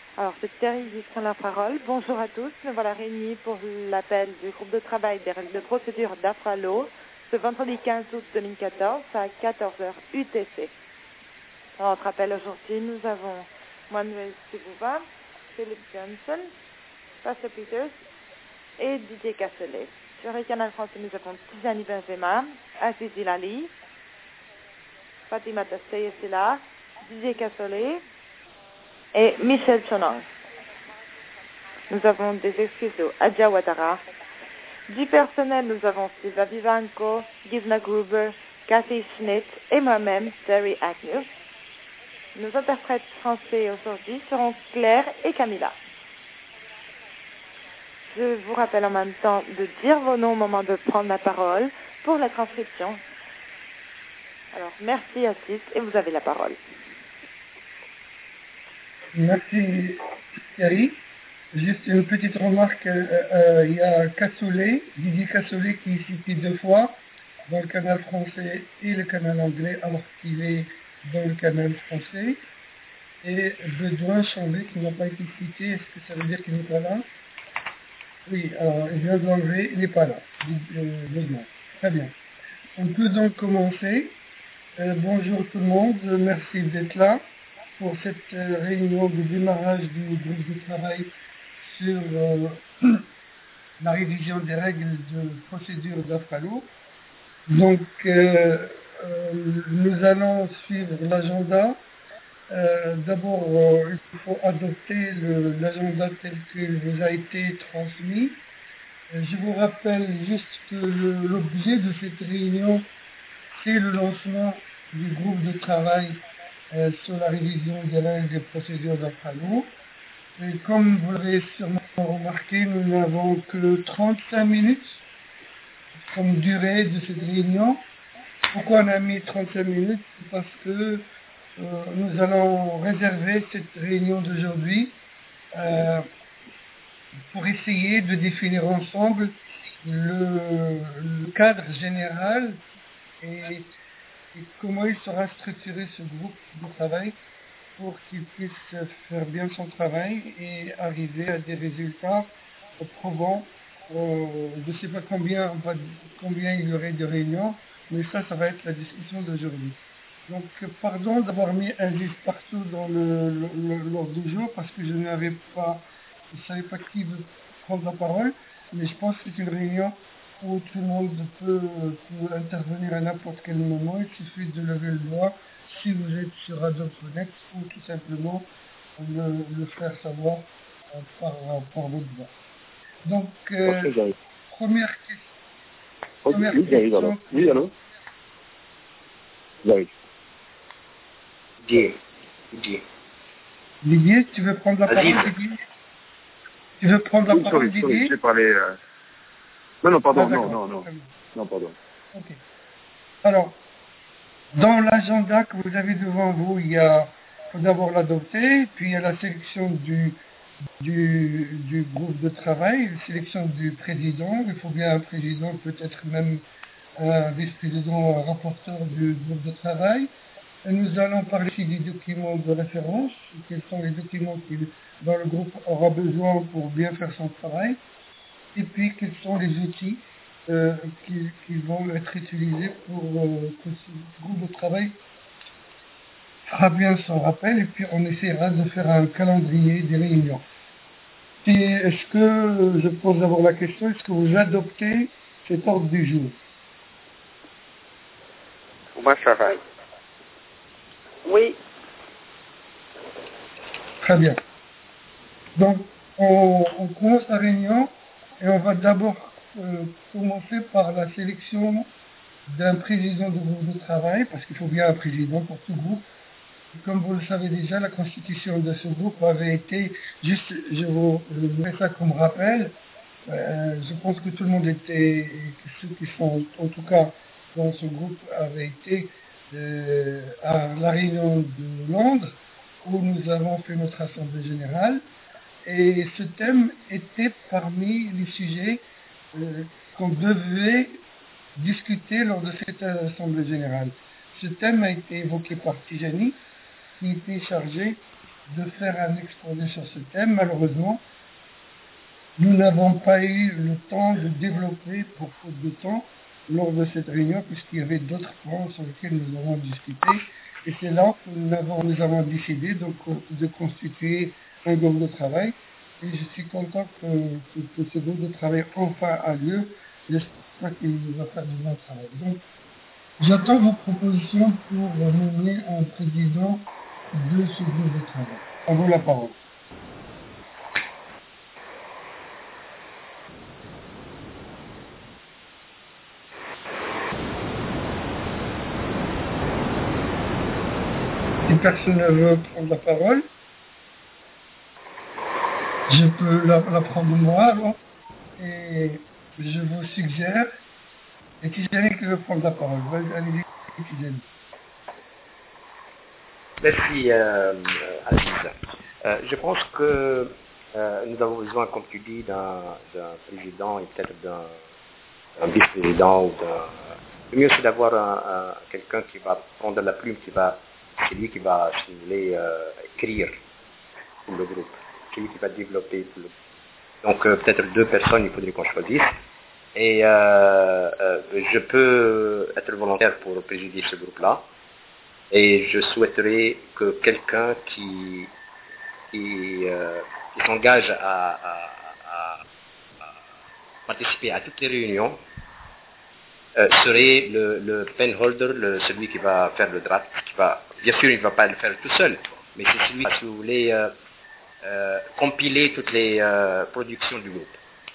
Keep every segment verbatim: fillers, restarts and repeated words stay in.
Alors, c'est Thierry qui prend la parole. Bonjour à tous. Nous voilà réunis pour l'appel du groupe de travail des règles de procédure d'Afralo ce vendredi quinze août deux mille quatorze à quatorze heures U T C. Dans notre appel aujourd'hui, nous avons Manuel Sibuva, Philippe Johnson, Pastor Peters et Didier Casselet. Sur le canal français, nous avons Tizani Benzema, Aziz Ilali, Fatima Dassey est là, Didier Casselet et Michel Chonang. Nous avons des excuses de Adja Ouattara. Du personnel, nous avons Silva Vivanco, Gizna Gruber, Cathy Schnitt et moi-même, Terry Agnew. Nos interprètes français aujourd'hui seront Claire et Camilla. Je vous rappelle en même temps de dire vos noms au moment de prendre la parole pour la transcription. Alors, merci à tous et vous avez la parole. Merci Thierry. Juste une petite remarque, euh, euh, il y a Cassolet, Didier Cassolet qui est cité deux fois dans le canal français et le canal anglais alors qu'il est dans le canal français. Et Bedouin Chambé qui n'a pas été cité, est-ce que ça veut dire qu'il n'est pas là? Oui, alors il vient de l'enlever, il n'est pas là. Euh, Bedouin. Très bien. On peut donc commencer. Euh, bonjour tout le monde, merci d'être là pour cette euh, réunion de démarrage du groupe de travail sur euh, la révision des règles de procédure d'Afralo. Donc, euh, euh, nous allons suivre l'agenda. Euh, D'abord, euh, il faut adopter l'agenda tel qu'il vous a été transmis. Euh, je vous rappelle juste que l'objet de cette réunion, c'est le lancement du groupe de travail euh, sur la révision des règles et procédures d'Afralo. Et comme vous l'avez sûrement remarqué, nous n'avons que trente-cinq minutes comme durée de cette réunion. Pourquoi on a mis trente-cinq minutes? Parce que euh, nous allons réserver cette réunion d'aujourd'hui euh, pour essayer de définir ensemble le, le cadre général et, et comment il sera structuré ce groupe de travail pour qu'il puisse faire bien son travail et arriver à des résultats probants. Euh, je ne sais pas combien, combien il y aurait de réunions, mais ça, ça va être la discussion d'aujourd'hui. Donc, pardon d'avoir mis un livre partout dans l'ordre du jour parce que je n'avais pas, je ne savais pas qui veut prendre la parole, mais je pense que c'est une réunion où tout le monde peut, peut intervenir à n'importe quel moment. Il suffit de lever le doigt si vous êtes sur Adobe Connect ou tout simplement le, le faire savoir euh, par, par votre voix. Donc, euh, okay, première, que... okay, première oui, question. Oui, allô? Oui. Didier. Didier. Didier, tu veux prendre la Aziz. parole, Didier? Tu veux prendre la oui, parole, sorry, Didier? Sorry, j'ai parlé... Euh... Non, non, pardon, ah, non, non, non. Non, pardon. Ok. Alors, dans l'agenda que vous avez devant vous, il y a, il faut d'abord l'adopter, puis il y a la sélection du, du, du groupe de travail, la sélection du président. Il faut bien un président, peut-être même un vice-président, un rapporteur du groupe de travail. Et nous allons parler ici des documents de référence, quels sont les documents dont le groupe aura besoin pour bien faire son travail, et puis quels sont les outils euh, qui, qui vont être utilisés pour euh, que ce groupe de travail fera bien son rappel, et puis on essaiera de faire un calendrier des réunions. Est-ce que, je pose d'abord la question, est-ce que vous adoptez cet ordre du jour? Pour moi, ça va. Oui. Très bien. Donc, on, on commence la réunion et on va d'abord euh, commencer par la sélection d'un président de groupe de travail, parce qu'il faut bien un président pour tout groupe. Et comme vous le savez déjà, la constitution de ce groupe avait été, juste, je vous mets ça comme rappel, euh, je pense que tout le monde était, que ceux qui sont en tout cas dans ce groupe avaient été euh, à la réunion de Londres, où nous avons fait notre assemblée générale. Et ce thème était parmi les sujets euh, qu'on devait discuter lors de cette assemblée générale. Ce thème a été évoqué par Tijani, qui était chargé de faire un exposé sur ce thème. Malheureusement, nous n'avons pas eu le temps de développer pour faute de temps lors de cette réunion, puisqu'il y avait d'autres points sur lesquels nous avons discuté. Et c'est là que nous avons, nous avons décidé donc, de constituer un groupe de travail. Et je suis content que, que, que ce groupe de travail enfin a lieu. J'espère qu'il va faire du bon travail. Donc, j'attends vos propositions pour nommer un président de ce groupe de travail. À vous la parole. Si personne ne veut prendre la parole, je peux la, la prendre moi alors. Et je vous suggère, et Tijani qui veut prendre la parole. Allez-y, Tijani. Merci, euh, Aziz. Euh, je pense que euh, nous avons besoin, comme tu dis, d'un, d'un président et peut-être d'un, d'un vice-président ou d'un... Le mieux, c'est d'avoir un, un, quelqu'un qui va prendre la plume, qui va, c'est lui qui va, si vous voulez, euh, écrire pour le groupe. C'est lui qui va développer pour le groupe. Donc, euh, peut-être deux personnes, il faudrait qu'on choisisse. Et euh, euh, je peux être volontaire pour présider ce groupe-là. Et je souhaiterais que quelqu'un qui, qui, euh, qui s'engage à, à, à, à participer à toutes les réunions euh, serait le, le penholder, le, celui qui va faire le draft. Qui va, bien sûr, il ne va pas le faire tout seul, mais c'est celui qui, si vous voulez, euh, euh, compiler toutes les euh, productions du groupe.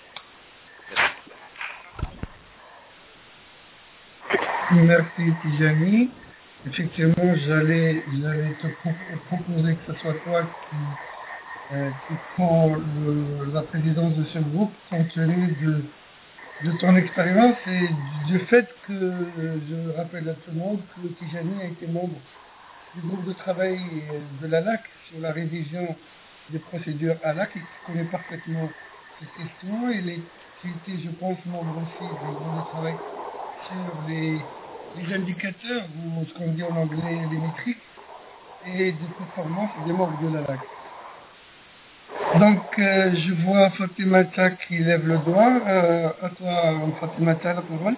Merci. Merci Tijani. Effectivement, j'allais, j'allais te pro- proposer que ce soit toi qui, euh, qui prend le, la présidence de ce groupe, compte tenu de, de ton expérience et du fait que euh, je rappelle à tout le monde que Tijani a été membre du groupe de travail de l'A L A C sur la révision des procédures A L A C et qui connaît parfaitement cette question. Il est, qui était, je pense, membre aussi du groupe de travail sur les les indicateurs, ou ce qu'on dit en anglais, les métriques, et de performance des membres de l'A L A C. Donc, euh, je vois Fatimata qui lève le doigt. Euh, à toi, Fatimata, la parole.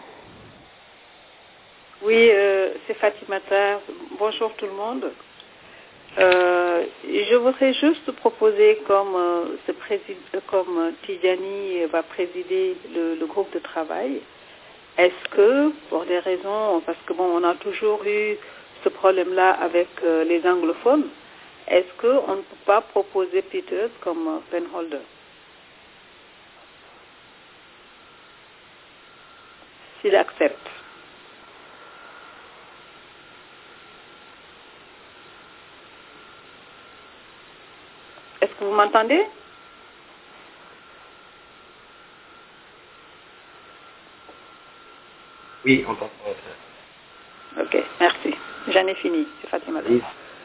Oui, euh, c'est Fatimata. Bonjour tout le monde. Euh, je voudrais juste proposer, comme, euh, ce présid- comme Tijani va présider le, le groupe de travail, est-ce que, pour des raisons, parce que bon, on a toujours eu ce problème-là avec euh, les anglophones, est-ce qu'on ne peut pas proposer Peters comme euh, penholder? S'il accepte. Est-ce que vous m'entendez? Oui, on t'entend. Ok, merci. J'en ai fini. C'est Fatima. Oui.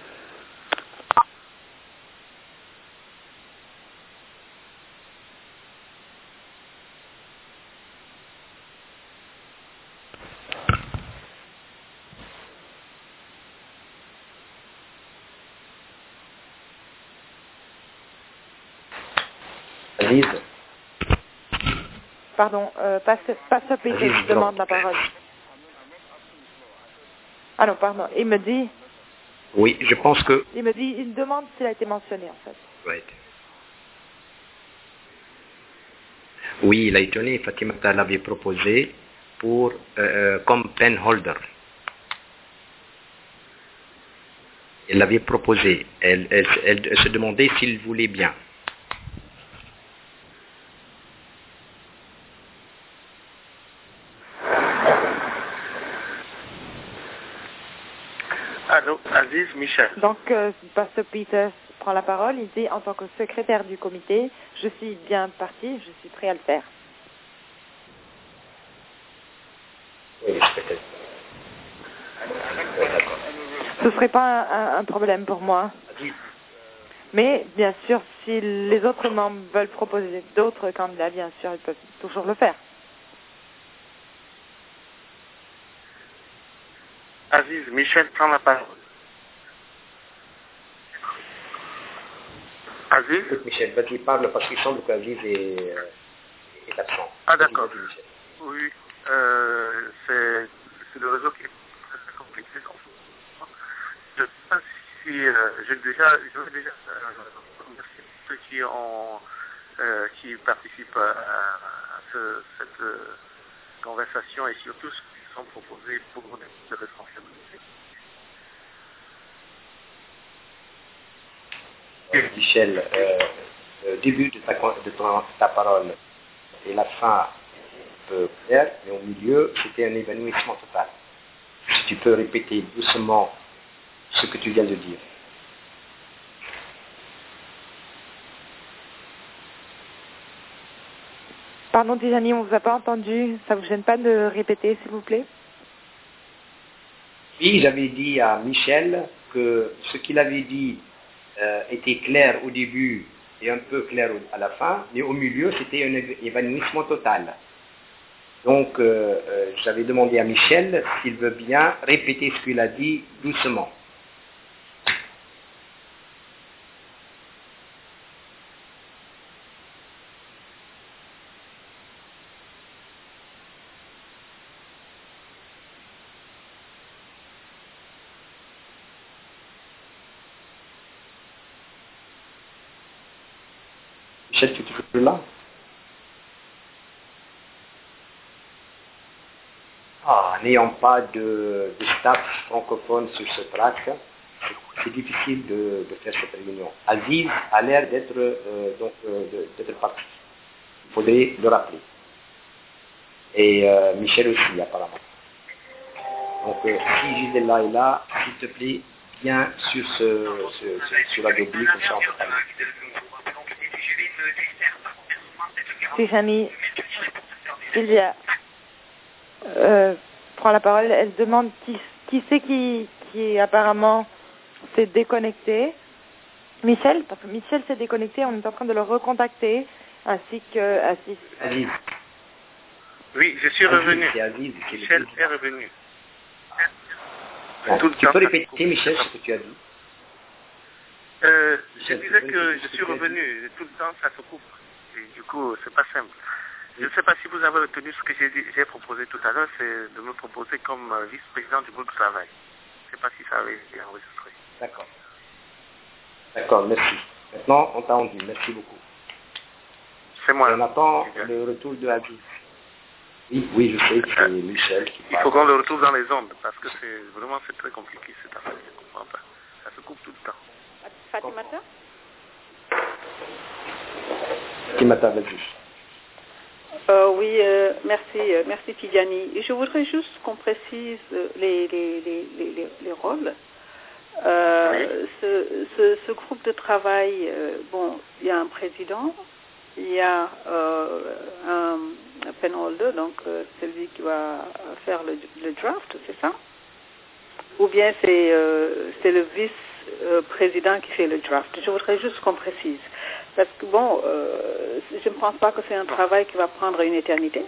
Aziz. Pardon, euh, Pasteur Peters demande la parole. Ah non, pardon, il me dit... Oui, je pense que... Il me dit, il demande s'il a été mentionné en fait. Right. Oui, il a étonné, Fatimata l'avait proposé pour, euh, comme penholder. Elle l'avait proposé. Elle, elle, elle, elle se demandait s'il voulait bien. Allô, Aziz, Michel. Donc, euh, Pasteur Peters prend la parole. Il dit, en tant que secrétaire du comité, je suis bien parti, je suis prêt à le faire. Oui, peut-être. Oui, d'accord. Ce ne serait pas un, un problème pour moi. Aziz. Mais, bien sûr, si les autres membres veulent proposer d'autres candidats, bien sûr, ils peuvent toujours le faire. Aziz, Michel prend la parole. Aziz? Écoute, Michel, vas-y, parle parce qu'il semble qu'Aziz est, euh, est absent. Ah, d'accord. Vas-y, Michel. Oui, euh, c'est c'est le réseau qui est très compliqué. Je ne sais pas si euh, j'ai déjà, je veux déjà euh, remercier ceux qui ont, euh, qui participent à, à ce, cette euh, conversation et surtout ceux qui sont proposés pour des responsabilités. Michel, euh, le début de ta, de ton, ta parole et la fin un peu claire, mais au milieu, c'était un évanouissement total. Si tu peux répéter doucement ce que tu viens de dire. Pardon Tijani, on ne vous a pas entendu. Ça vous gêne pas de répéter, s'il vous plaît? Oui, j'avais dit à Michel que ce qu'il avait dit euh, était clair au début et un peu clair à la fin, mais au milieu, c'était un évanouissement total. Donc, euh, euh, j'avais demandé à Michel s'il veut bien répéter ce qu'il a dit doucement. Michel, tu es toujours là? Ah, n'ayant pas de, de staff francophone sur ce track, c'est difficile de, de faire cette réunion. Aziz a l'air d'être euh, donc euh, de, d'être parti. Il faudrait le rappeler. Et euh, Michel aussi, apparemment. Donc, euh, si Gisela est là, s'il te plaît, viens sur, ce, ce, ce, sur la Dobby, comme ça on peut parler. Tijani, Sylvia euh, prend la parole. Elle demande qui, qui c'est qui, qui apparemment s'est déconnecté. Michel, parce que Michel s'est déconnecté, on est en train de le recontacter, ainsi que Aziz. Aziz. Oui, je suis Aziz, revenu. c'est Aziz, c'est Michel est revenu. Bon, Tout le tu temps, peux ça répéter, coupe. Michel, ce que tu as dit? Euh, je Michel, tu disais peux que répéter je ce suis que tu as dit? revenu. Tout le temps, ça se coupe. Et du coup, c'est pas simple. Je ne sais pas si vous avez retenu ce que j'ai dit- j'ai proposé tout à l'heure, c'est de me proposer comme euh, vice-président du groupe de travail. Je ne sais pas si ça avait été enregistré. D'accord. D'accord, merci. Maintenant, on t'a entendu. Merci beaucoup. C'est moi. Et on attend le retour de Aziz. Oui, oui, je sais que c'est Michel qui Il parle. faut qu'on le retrouve dans les ondes, parce que c'est vraiment c'est très compliqué cette affaire. Je ne comprends pas. Ça se coupe tout le temps. Fatimata? Fatimata, vas-y. Euh, oui, euh, merci, euh, merci Tidjani. Je voudrais juste qu'on précise euh, les, les, les, les, les rôles. Euh, Oui. ce, ce, ce groupe de travail, euh, bon, il y a un président, il y a euh, un, un penholder, donc euh, celui qui va faire le, le draft, c'est ça? Ou bien c'est euh, c'est le vice-président qui fait le draft. Je voudrais juste qu'on précise. Parce que bon, euh, je ne pense pas que c'est un travail qui va prendre une éternité.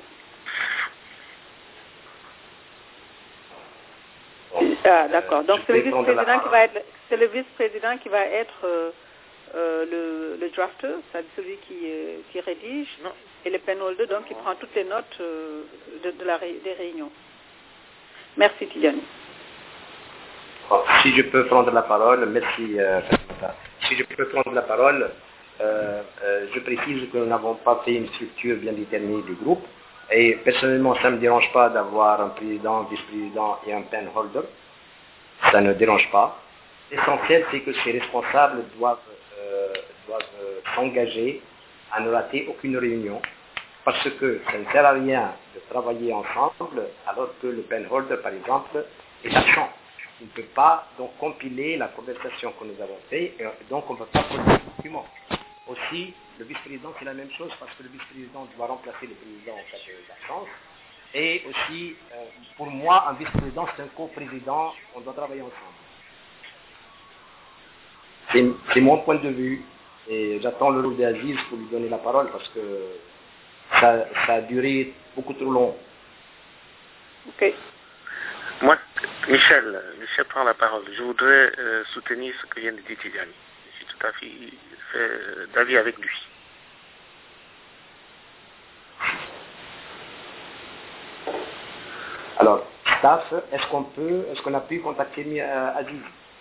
Bon, Ah, d'accord. Donc je c'est le vais prendre la vice-président qui parole. va être, c'est le vice-président qui va être euh, euh, le, le drafter, c'est-à-dire celui qui, euh, qui rédige, Non. et le penholder, donc qui prend toutes les notes euh, de, de la ré- des réunions. Merci Tidjani. Bon, si je peux prendre la parole, merci euh, Fatimata. Si je peux prendre la parole, euh, euh, je précise que nous n'avons pas fait une structure bien déterminée du groupe. Et personnellement, ça ne me dérange pas d'avoir un président, un vice-président et un penholder. Ça ne dérange pas. L'essentiel, c'est que ces responsables doivent, euh, doivent euh, s'engager à ne rater aucune réunion. Parce que ça ne sert à rien de travailler ensemble alors que le penholder, par exemple, est absent. Il ne peut pas donc compiler la conversation que nous avons faite et donc on ne peut pas produire le document. Aussi, le vice-président, c'est la même chose parce que le vice-président doit remplacer le président en cas d'absence. Et aussi, euh, pour moi, un vice-président, c'est un co-président, on doit travailler ensemble. C'est, c'est mon point de vue et j'attends le rôle d'Aziz pour lui donner la parole parce que ça, ça a duré beaucoup trop long. Ok. Moi, Michel, Michel prend la parole. Je voudrais euh, soutenir ce que vient de dire Tidjani. Je suis tout d'avis avec lui. Alors, staff, est-ce qu'on peut, est-ce qu'on a pu contacter euh, Aziz?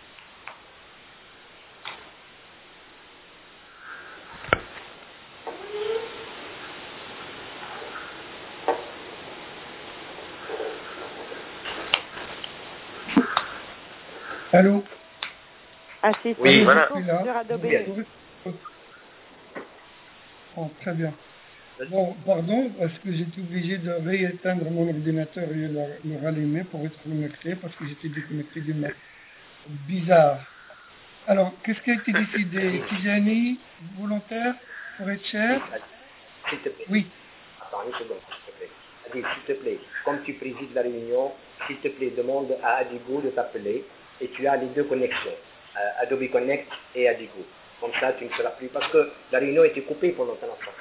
Allô? Ah si, oui, c'est voilà. sur Adobe. Oh, très bien. Bon, pardon, parce que j'étais obligé de rééteindre mon ordinateur et le, le rallumer pour être connecté, parce que j'étais déconnecté du Mac. Bizarre. Alors, qu'est-ce qui a été décidé? Tijani, volontaire, pour être cher? S'il te plaît. Oui. Attends une seconde, s'il te plaît. Adil, s'il te plaît, comme tu présides la réunion, s'il te plaît, demande à Adigo de t'appeler et tu as les deux connexions, euh, Adobe Connect et Adigo. Comme ça, tu ne seras plus... Parce que la réunion était coupée pendant un instant.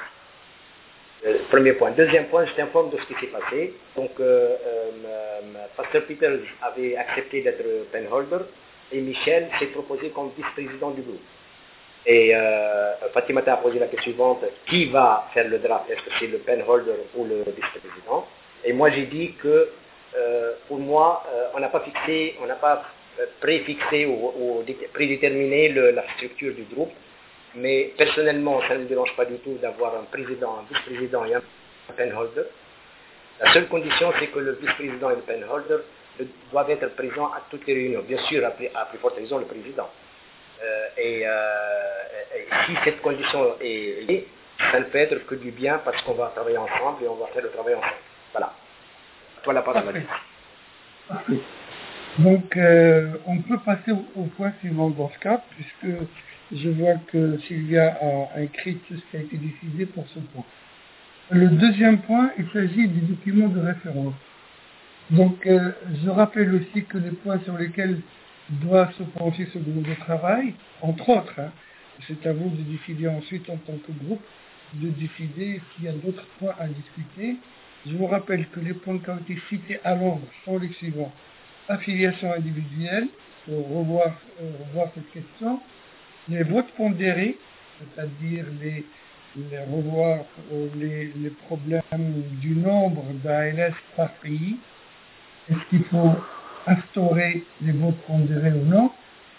Euh, premier point. Deuxième point, je t'informe de ce qui s'est passé. Donc, euh, euh, Pasteur Peters avait accepté d'être penholder et Michel s'est proposé comme vice-président du groupe. Et euh, Fatimata a posé la question suivante, qui va faire le draft? Est-ce que c'est le penholder ou le vice-président? Et moi j'ai dit que euh, pour moi, euh, on n'a pas fixé, on n'a pas préfixé ou, ou prédéterminé le, la structure du groupe, mais personnellement ça ne me dérange pas du tout d'avoir un président, un vice-président et un penholder. La seule condition c'est que le vice-président et le penholder doivent être présents à toutes les réunions, bien sûr à plus, à plus forte raison le président. Euh, et, euh, et si cette condition est liée, ça ne peut être que du bien parce qu'on va travailler ensemble et on va faire le travail ensemble. Voilà. Toi la parole. Parfait. Parfait. Donc, euh, on peut passer au, au point suivant dans ce cas, puisque je vois que Sylvia a écrit tout ce qui a été décidé pour ce point. Le deuxième point, il s'agit des documents de référence. Donc, euh, je rappelle aussi que les points sur lesquels doit se pencher ce groupe de travail, entre autres, hein, c'est à vous de décider ensuite en tant que groupe, de décider s'il y a d'autres points à discuter. Je vous rappelle que les points qui ont été cités à l'ordre sont les suivants. Affiliation individuelle, pour revoir, euh, revoir cette question. Les votes pondérés, c'est-à-dire les, les revoir euh, les, les problèmes du nombre d'A L S par pays. Est-ce qu'il faut instaurer les votes pondérés ou non?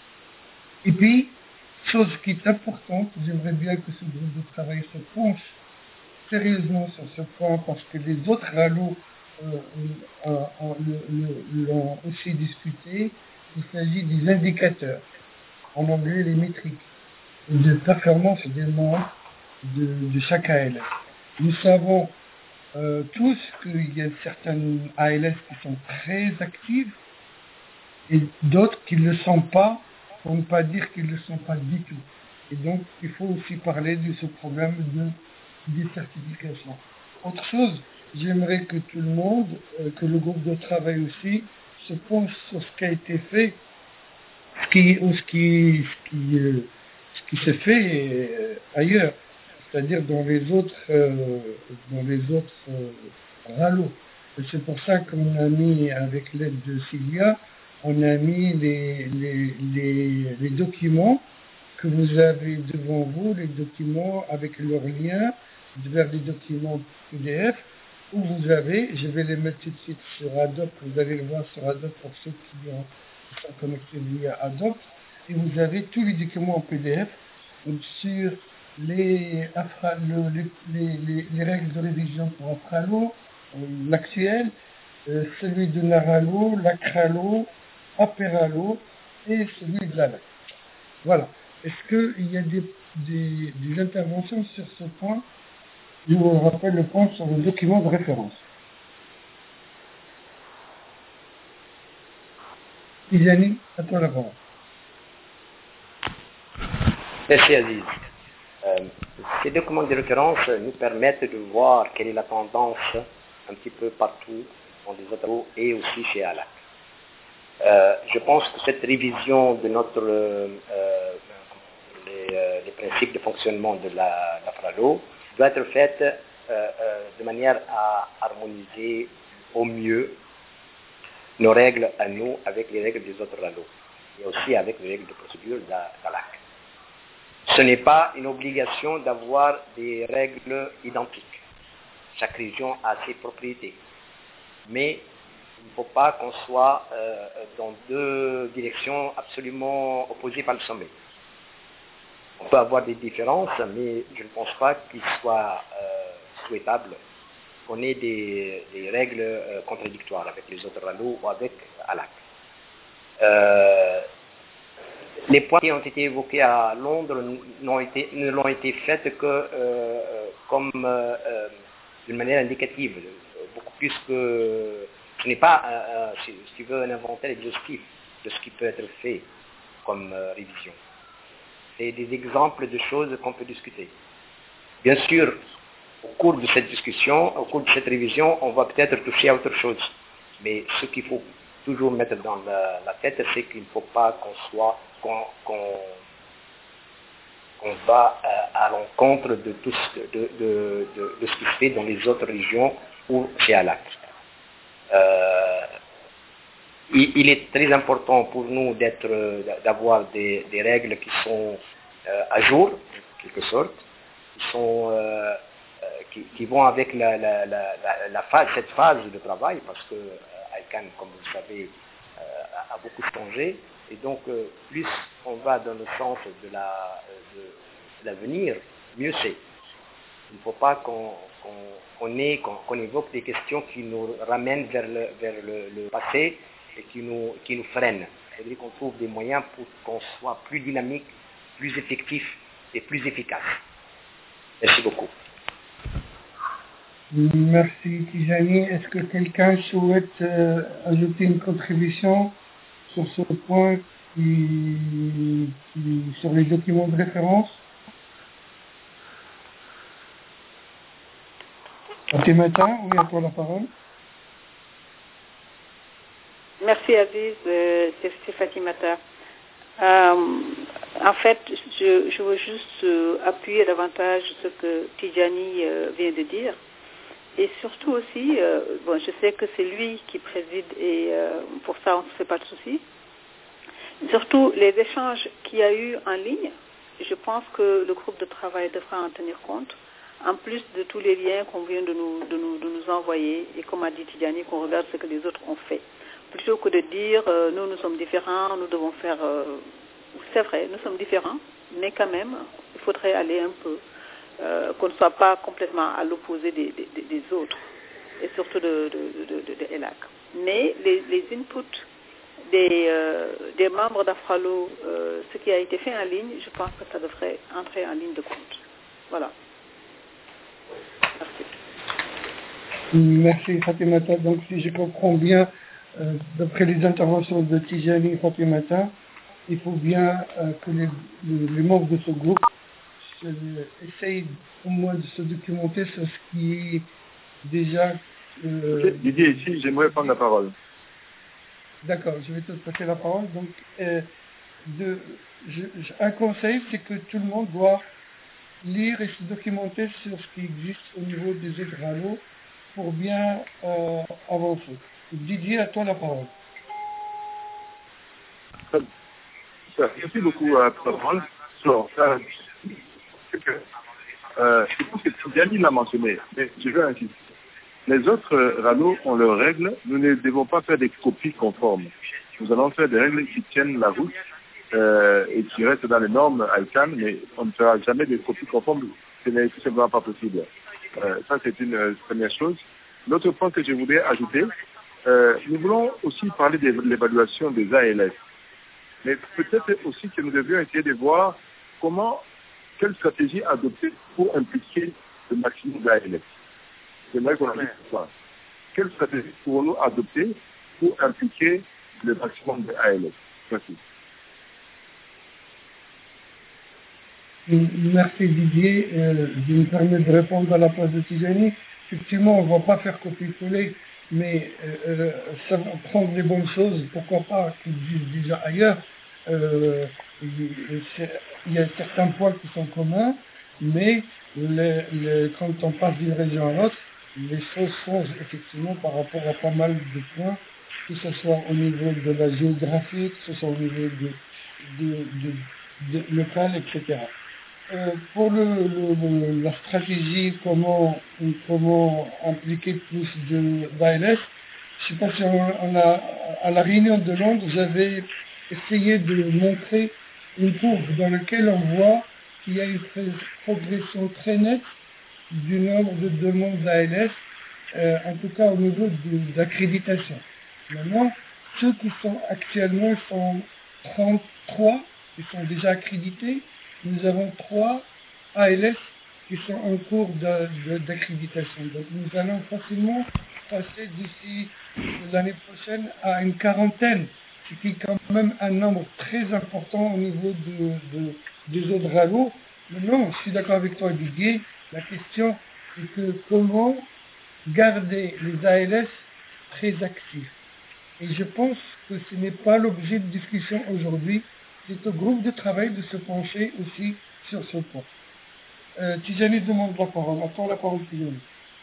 Et puis, chose qui est importante, j'aimerais bien que ce groupe de travail se penche sérieusement sur ce point parce que les autres R A L O euh, euh, euh, l'ont aussi discuté. Il s'agit des indicateurs, en anglais les métriques, de performance des membres de, de chaque A L S. Nous savons euh, tous qu'il y a certaines A L S qui sont très actives et d'autres qui ne le sont pas, pour ne pas dire qu'ils ne le sont pas du tout. Et donc, il faut aussi parler de ce problème de décertification. Autre chose, j'aimerais que tout le monde, euh, que le groupe de travail aussi, se penche sur ce qui a été fait, ce qui, ou ce qui, ce qui, euh, ce qui s'est fait euh, ailleurs, c'est-à-dire dans les autres, euh, dans les autres euh, R A L O. Et c'est pour ça qu'on a mis, avec l'aide de Sylvia, on a mis les, les, les, les documents que vous avez devant vous, les documents avec leur lien vers les documents P D F, où vous avez, je vais les mettre tout de suite sur Adobe, vous allez le voir sur Adobe pour ceux qui, ont, qui sont connectés via Adobe, et vous avez tous les documents en P D F donc sur les, afra, le, les, les, les, les règles de révision pour Afralo, euh, l'actuel, euh, celui de Naralo, l'Acralo, Aperalo et celui de la L A C. Voilà. Est-ce qu'il y a des, des, des interventions sur ce point? Je vous rappelle le point sur le document de référence. Isani, à toi la parole. Merci Aziz. Euh, ces documents de référence nous permettent de voir quelle est la tendance un petit peu partout dans les autres et aussi chez A L A C. Euh, je pense que cette révision de notre euh, les, euh, les principes de fonctionnement de la, la F R A L O doit être faite euh, euh, de manière à harmoniser au mieux nos règles à nous avec les règles des autres R A L O et aussi avec les règles de procédure d'A L A C. ce n'est pas une obligation d'avoir des règles identiques. Chaque région a ses propriétés. Mais il ne faut pas qu'on soit euh, dans deux directions absolument opposées par le sommet. On peut avoir des différences, mais je ne pense pas qu'il soit euh, souhaitable qu'on ait des, des règles euh, contradictoires avec les autres rallos ou avec Alak. Euh, les points qui ont été évoqués à Londres n'ont été, ne l'ont été faits que euh, comme euh, euh, d'une manière indicative, beaucoup plus que ce n'est pas, euh, si, si tu veux, un inventaire exhaustif de ce qui peut être fait comme euh, révision. C'est des exemples de choses qu'on peut discuter. Bien sûr, au cours de cette discussion, au cours de cette révision, on va peut-être toucher à autre chose. Mais ce qu'il faut toujours mettre dans la, la tête, c'est qu'il ne faut pas qu'on soit, qu'on, qu'on, qu'on va euh, à l'encontre de tout ce, de, de, de, de ce qui se fait dans les autres régions ou chez Alak. Euh, il, il est très important pour nous d'être, d'avoir des, des règles qui sont euh, à jour, en quelque sorte, qui sont euh, Qui, qui vont avec la, la, la, la phase, cette phase de travail, parce que euh, I C A N, comme vous le savez, euh, a beaucoup changé, et donc euh, plus on va dans le sens de, la, de, de l'avenir, mieux c'est. Il ne faut pas qu'on, qu'on, qu'on, ait, qu'on, qu'on évoque des questions qui nous ramènent vers le, vers le, le passé et qui nous, qui nous freinent. Il faudrait qu'on trouve des moyens pour qu'on soit plus dynamique, plus effectif et plus efficace. Merci beaucoup. Merci Tijani. Est-ce que quelqu'un souhaite euh, ajouter une contribution sur ce point qui, qui, sur les documents de référence? Fatimata, oui, à toi la parole. Merci Aziz, euh, c'est, c'est Fatimata. Euh, en fait, je, je veux juste euh, appuyer davantage ce que Tijani euh, vient de dire. Et surtout aussi, euh, bon, je sais que c'est lui qui préside et euh, pour ça on ne se fait pas de soucis. Surtout les échanges qu'il y a eu en ligne, je pense que le groupe de travail devra en tenir compte, en plus de tous les liens qu'on vient de nous, de nous, de nous envoyer et comme a dit Tidjani, qu'on regarde ce que les autres ont fait. Plutôt que de dire euh, nous, nous sommes différents, nous devons faire... Euh, c'est vrai, nous sommes différents, mais quand même, il faudrait aller un peu... Euh, qu'on ne soit pas complètement à l'opposé des, des, des autres, et surtout de, de, de, de, de Elak. Mais les, les inputs des, euh, des membres d'Afralo, euh, ce qui a été fait en ligne, je pense que ça devrait entrer en ligne de compte. Voilà. Merci. Merci Fatimata. Donc si je comprends bien, euh, d'après les interventions de Tijani et Fatimata, il faut bien euh, que les, les, les membres de ce groupe essaye au moins de se documenter sur ce qui est déjà... Euh... Okay. Didier, ici, j'aimerais prendre la parole. D'accord, je vais te passer la parole. Donc, euh, de, je, je, un conseil, c'est que tout le monde doit lire et se documenter sur ce qui existe au niveau des autres rallos pour bien euh, avancer. Didier, à toi la parole. Merci beaucoup à la parole. So, uh, Euh, je pense que Tidjani l'a mentionné, mais je vais insister. Les autres rallos ont leurs règles, nous ne devons pas faire des copies conformes. Nous allons faire des règles qui tiennent la route euh, et qui restent dans les normes I C A N, mais on ne fera jamais des copies conformes, ce n'est tout simplement pas possible. Euh, ça, c'est une euh, première chose. L'autre point que je voudrais ajouter, euh, nous voulons aussi parler de l'évaluation des A L S. Mais peut-être aussi que nous devions essayer de voir comment quelle stratégie adopter pour impliquer le maximum d'A L S. J'aimerais qu'on en dise ça. Quelle stratégie pourrons-nous adopter pour impliquer le maximum d'A L S? Merci. Merci Didier. Euh, je me permets de répondre à la place de Tijani. Effectivement, on ne va pas faire copier-coller, mais euh, ça va prendre les bonnes choses, pourquoi pas qu'ils disent déjà ailleurs. Euh, il y a certains points qui sont communs, mais les, les, quand on passe d'une région à l'autre, les choses changent effectivement par rapport à pas mal de points, que ce soit au niveau de la géographie, que ce soit au niveau de, de, de, de local, et cetera. euh, pour le, le- le- la stratégie, comment, comment impliquer plus de d'A L S, je ne sais pas si on, on a, à la réunion de Londres, j'avais essayé de montrer une courbe dans laquelle on voit qu'il y a une pré- progression très nette du nombre de demandes d'A L S, euh, en tout cas au niveau de d'accréditation. Maintenant, ceux qui sont actuellement sont trente-trois, qui sont déjà accrédités. Nous avons trois A L S qui sont en cours de- de- d'accréditation. Donc nous allons facilement passer d'ici l'année prochaine à une quarantaine, ce qui est quand même un nombre très important au niveau de, de- des autres rallos. Maintenant, je suis d'accord avec toi, Didier, la question est que comment garder les A L S très actifs. Et je pense que ce n'est pas l'objet de discussion aujourd'hui. C'est au groupe de travail de se pencher aussi sur ce point. Euh, Tijani demande la parole. Attends la parole, Tijani.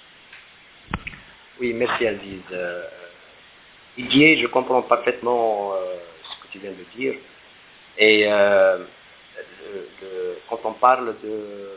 Oui, merci Aziz. Euh, Didier, je comprends parfaitement euh, ce que tu viens de dire. Et euh, de- de- quand on parle de,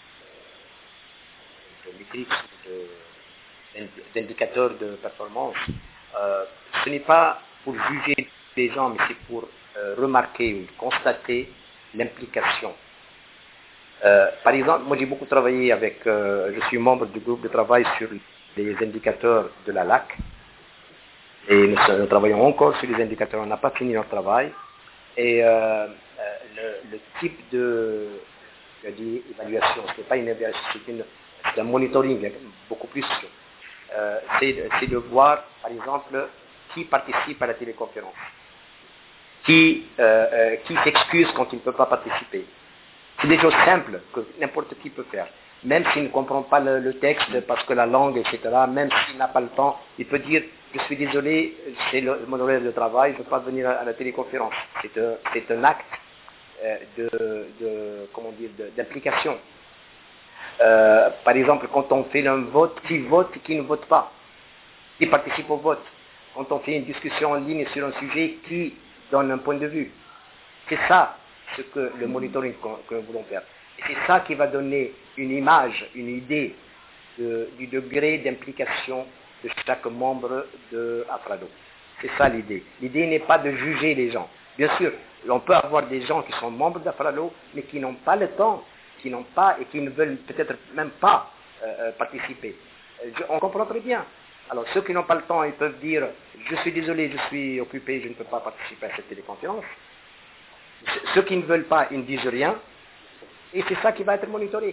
de métriques, de- d'indicateurs de performance, euh, ce n'est pas pour juger les gens, mais c'est pour euh, remarquer ou constater l'implication. Euh, par exemple, moi j'ai beaucoup travaillé avec, euh, je suis membre du groupe de travail sur les indicateurs de la L A C, et nous, nous travaillons encore sur les indicateurs, on n'a pas fini notre travail, et euh, euh, le, le type de, je dis, évaluation, ce n'est pas une évaluation, c'est, une, c'est un monitoring beaucoup plus, euh, c'est, c'est de voir, par exemple, qui participe à la téléconférence, qui, euh, euh, qui s'excuse quand il ne peut pas participer. C'est des choses simples que n'importe qui peut faire. Même s'il ne comprend pas le, le texte parce que la langue, et cetera, même s'il n'a pas le temps, il peut dire « Je suis désolé, c'est le, mon horaire de travail, je ne peux pas venir à, à la téléconférence. » C'est un, c'est un acte euh, de, de, comment dire, de, d'implication. Euh, par exemple, quand on fait un vote, qui vote et qui ne vote pas, qui participe au vote. Quand on fait une discussion en ligne sur un sujet, qui donne un point de vue. C'est ça ce que le monitoring que nous voulons faire. Et c'est ça qui va donner une image, une idée de, du degré d'implication de chaque membre de Afrado. C'est ça l'idée. L'idée n'est pas de juger les gens. Bien sûr, on peut avoir des gens qui sont membres d'Afrado, mais qui n'ont pas le temps, qui n'ont pas et qui ne veulent peut-être même pas euh, participer. Je, on comprend très bien. Alors ceux qui n'ont pas le temps, ils peuvent dire « Je suis désolé, je suis occupé, je ne peux pas participer à cette téléconférence ». Ceux qui ne veulent pas, ils ne disent rien, et c'est ça qui va être monitoré.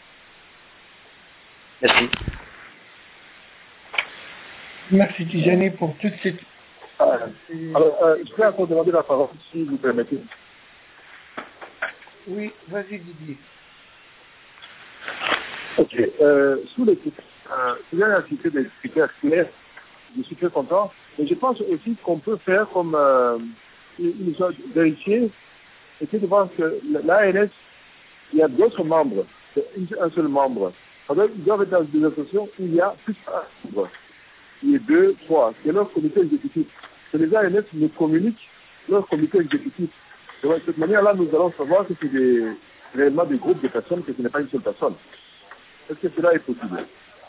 Merci. Merci Tijani pour toute cette... Euh, alors, euh, je vais encore demander la parole, si vous permettez. Oui, vas-y Didier. Ok. Euh, sous les critères, euh, il y a un critère des critères clairs, je suis très content, mais je pense aussi qu'on peut faire comme euh, une histoire de vérifier, et c'est de voir que l'A L S, il y a d'autres membres, un seul membre. Alors, ils doivent être dans des associations où il y a plus qu'un membre. Il y a deux, trois. C'est leur comité exécutif. Que les A L S nous communiquent leur comité exécutif. De cette manière-là, nous allons savoir que c'est des, réellement des groupes de personnes, que ce n'est pas une seule personne. Est-ce que cela est possible?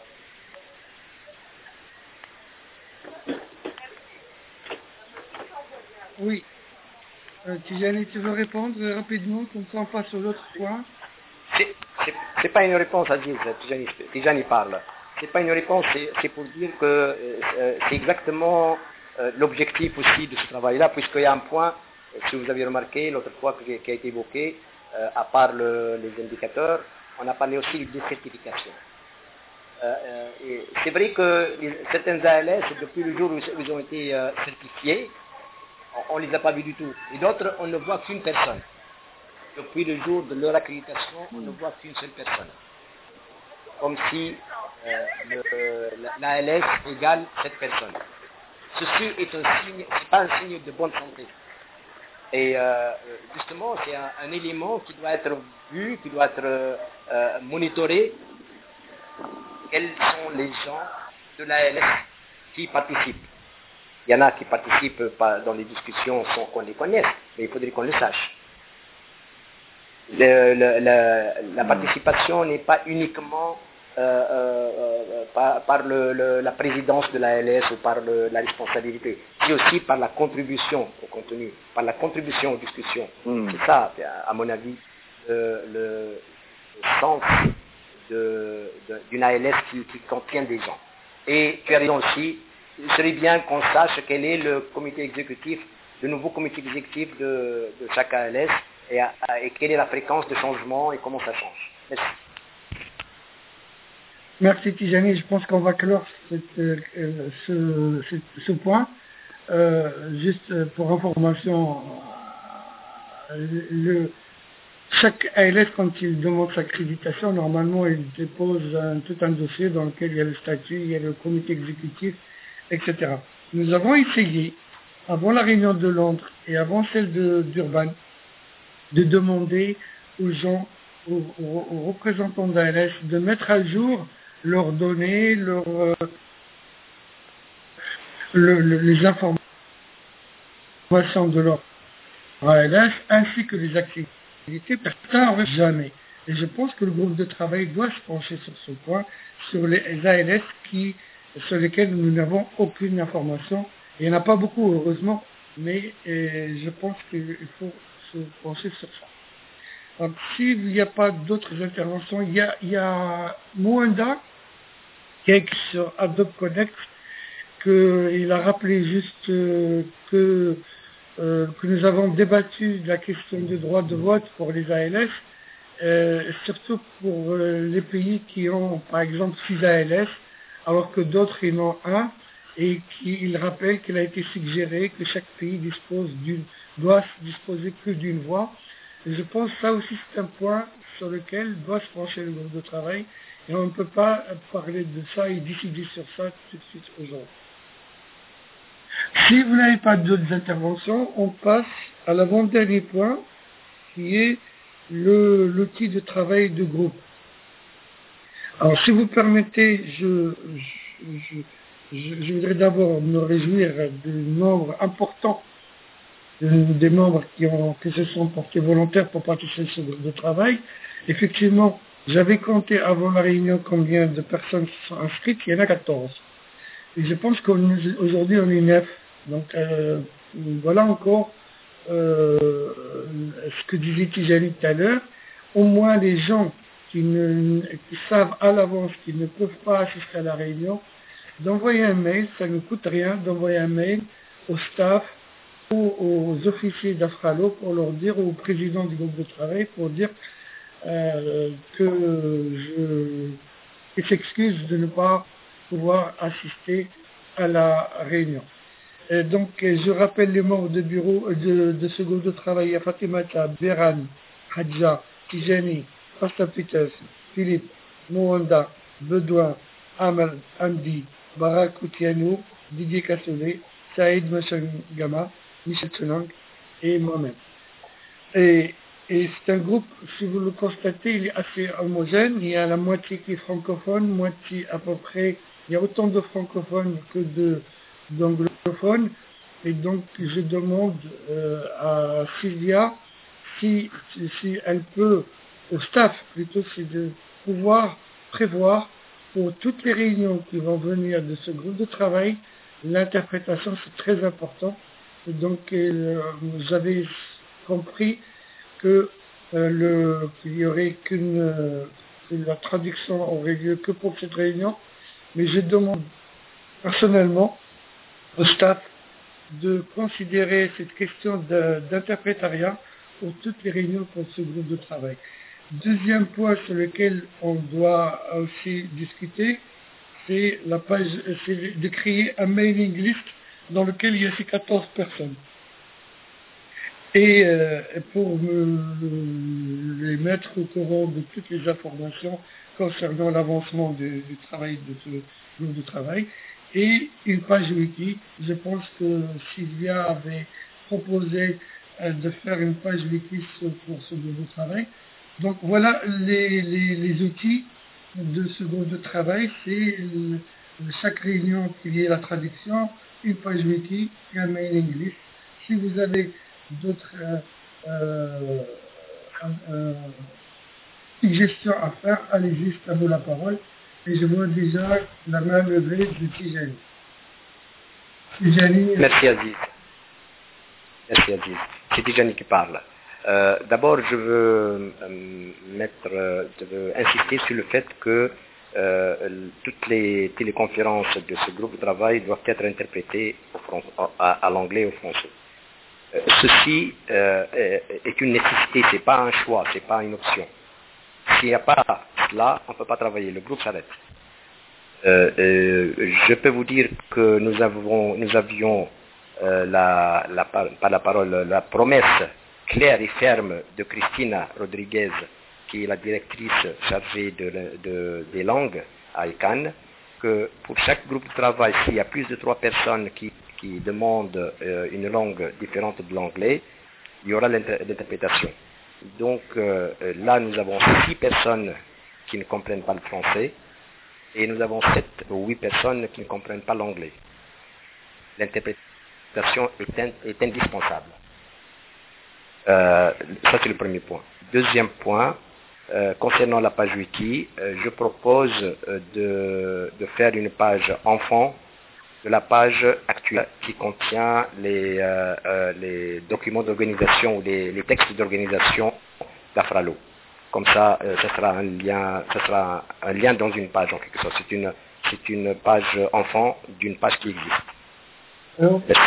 Oui. Euh, Tijani, tu veux répondre rapidement, comme ça on passe à l'autre point? C'est, c'est, c'est pas une réponse à dire, Tijani, Tijani parle. C'est pas une réponse, c'est, c'est pour dire que euh, c'est exactement euh, l'objectif aussi de ce travail-là, puisqu'il y a un point, si vous avez remarqué l'autre fois qui, qui a été évoqué, euh, à part le, les indicateurs, on a parlé aussi de certification. Euh, euh, et c'est vrai que les, certains A L S, depuis le jour où ils ont été euh, certifiés, on ne les a pas vus du tout. Et d'autres, on ne voit qu'une personne. Depuis le jour de leur accréditation, on ne voit qu'une seule personne. Comme si euh, le, l'A L S égale cette personne. Ceci est un signe, c'est pas un signe de bonne santé. Et euh, justement, c'est un, un élément qui doit être vu, qui doit être euh, monitoré. Quels sont les gens de l'A L S qui participent? Il y en a qui participent dans les discussions sans qu'on les connaisse, mais il faudrait qu'on le sache. le, le, la, la participation n'est pas uniquement euh, euh, par, par le, le, la présidence de l'A L S ou par le, la responsabilité, c'est aussi par la contribution au contenu, par la contribution aux discussions. Mm. C'est ça, à mon avis, le, le, le sens de, de, d'une A L S qui, qui contient des gens. Et tu as raison aussi, il serait bien qu'on sache quel est le comité exécutif, le nouveau comité exécutif de, de chaque A L S et, et quelle est la fréquence de changement et comment ça change. Merci. Merci Tijani, je pense qu'on va clore cette, euh, ce, ce, ce point. Euh, juste pour information, le, chaque A L S, quand il demande sa accréditation, normalement il dépose un, tout un dossier dans lequel il y a le statut, il y a le comité exécutif, et cetera. Nous avons essayé, avant la réunion de Londres et avant celle de d'Urban, de demander aux gens, aux, aux, aux représentants d'A L S, de mettre à jour leurs données, leurs, euh, le, le, les informations de leur A L S, ainsi que les activités, personne jamais. Et je pense que le groupe de travail doit se pencher sur ce point, sur les A L S qui, sur lesquels nous n'avons aucune information. Il n'y en a pas beaucoup, heureusement, mais euh, je pense qu'il faut se pencher sur ça. Donc, s'il n'y a pas d'autres interventions, il y a, il y a Mwanda qui a écrit sur Adobe Connect qu'il a rappelé juste euh, que, euh, que nous avons débattu de la question du droit de vote pour les A L S, euh, surtout pour euh, les pays qui ont par exemple six A L S, alors que d'autres en ont un, et qu'il rappelle qu'il a été suggéré que chaque pays dispose d'une, doit disposer que d'une voix. Et je pense que ça aussi c'est un point sur lequel doit se pencher le groupe de travail, et on ne peut pas parler de ça et décider sur ça tout de suite aujourd'hui. Si vous n'avez pas d'autres interventions, on passe à l'avant-dernier point, qui est le, l'outil de travail de groupe. Alors si vous permettez, je, je, je, je voudrais d'abord me réjouir du nombre important des membres qui, ont, qui se sont portés volontaires pour participer à ce groupe de travail. Effectivement, j'avais compté avant la réunion combien de personnes sont inscrites, il y en a quatorze. Et je pense qu'aujourd'hui on est neuf. Donc euh, voilà encore euh, ce que disait Tijani tout à l'heure. Au moins les gens qui, ne, qui savent à l'avance qu'ils ne peuvent pas assister à la réunion, d'envoyer un mail, ça ne coûte rien, d'envoyer un mail au staff, aux officiers d'Afralo pour leur dire, au président du groupe de travail, pour dire euh, que je qu'ils s'excusent de ne pas pouvoir assister à la réunion. Et donc, je rappelle les membres de bureau de, de ce groupe de travail: Fatimata, Beran, Hadja, Tijani, Pastor Peters, Philippe, Mwanda, Bedouin, Amal, Amdi, Barak Outianou, Didier Kassoulé, Saïd Machangama, Michel Tsunang et moi-même. Et, et c'est un groupe, si vous le constatez, il est assez homogène. Il y a la moitié qui est francophone, moitié à peu près, il y a autant de francophones que de, d'anglophones. Et donc, je demande euh, à Sylvia si, si, si elle peut, au staff plutôt, c'est de pouvoir prévoir pour toutes les réunions qui vont venir de ce groupe de travail, l'interprétation, c'est très important. Et donc, euh, j'avais compris que euh, le, qu'il y aurait qu'une, euh, que la traduction aurait lieu que pour cette réunion, mais je demande personnellement au staff de considérer cette question de, d'interprétariat pour toutes les réunions pour ce groupe de travail. Deuxième point sur lequel on doit aussi discuter, c'est la page, c'est de créer un mailing list dans lequel il y a ces quatorze personnes. Et euh, pour me, les mettre au courant de toutes les informations concernant l'avancement du, du travail de ce groupe de travail. Et une page wiki. Je pense que Sylvia avait proposé euh, de faire une page wiki sur, pour ce groupe de travail. Donc voilà les, les, les outils de ce groupe de travail. C'est le, chaque réunion qu'il y ait la traduction, une page wiki et un mailing list. Si vous avez d'autres euh, euh, euh, suggestions à faire, allez-y, c'est à vous la parole. Et je vois déjà la main levée de Tijani. Tijani. Merci Aziz. Merci Aziz. C'est Tijani qui parle. Euh, D'abord, je veux euh, mettre, euh, je veux insister sur le fait que euh, toutes les téléconférences de ce groupe de travail doivent être interprétées au France, à, à l'anglais et au français. Euh, ceci euh, est une nécessité, c'est pas un choix, c'est pas une option. S'il n'y a pas cela, on ne peut pas travailler, le groupe s'arrête. Euh, euh, je peux vous dire que nous, avons, nous avions euh, la, la, pas la parole, la promesse claire et ferme de Cristina Rodriguez, qui est la directrice chargée de, de, des langues à I C A N, que pour chaque groupe de travail, s'il y a plus de trois personnes qui, qui demandent euh, une langue différente de l'anglais, il y aura l'interprétation. Donc euh, là, nous avons six personnes qui ne comprennent pas le français et nous avons sept ou huit personnes qui ne comprennent pas l'anglais. L'interprétation est, in, est indispensable. Euh, ça, c'est le premier point. Deuxième point, euh, concernant la page wiki, euh, je propose euh, de, de faire une page enfant de la page actuelle qui contient les, euh, euh, les documents d'organisation ou les, les textes d'organisation d'Afralo. Comme ça, euh, ça sera un lien, ça sera un, un lien dans une page en quelque sorte. C'est une, c'est une page enfant d'une page qui existe. Alors, merci.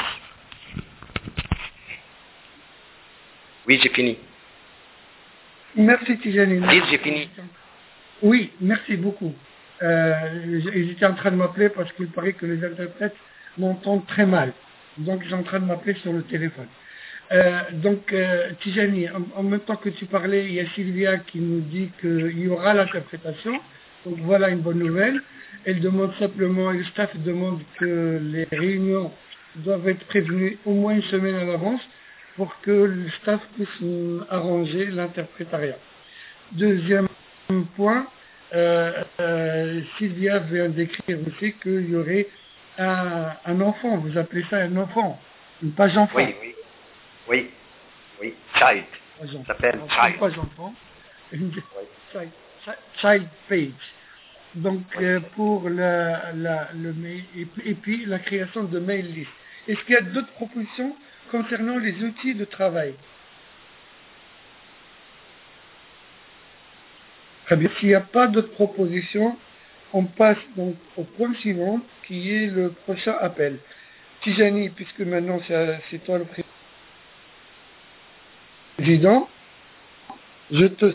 Oui, j'ai fini. Merci Tijani. Oui, j'ai fini. Oui, merci beaucoup. Euh, ils étaient en train de m'appeler parce qu'il paraît que les interprètes m'entendent très mal. Donc, ils sont en train de m'appeler sur le téléphone. Euh, donc, euh, Tijani, en, en même temps que tu parlais, il y a Sylvia qui nous dit qu'il y aura l'interprétation. Donc, voilà une bonne nouvelle. Elle demande simplement, et le staff demande que les réunions doivent être prévenues au moins une semaine à l'avance pour que le staff puisse arranger l'interprétariat. Deuxième point, euh, euh, Sylvia vient d'écrire aussi qu'il y aurait un, un enfant, vous appelez ça un enfant, une page enfant. Oui, oui, oui, oui, child, ça s'appelle child. Une page enfant, une oui. child, child page. Donc oui. euh, pour la, la, le mail, et, et puis la création de mail list. Est-ce qu'il y a d'autres propositions concernant les outils de travail? Très bien. S'il n'y a pas d'autres propositions, on passe donc au point suivant, qui est le prochain appel. Tijani, puisque maintenant c'est, c'est toi le président, je te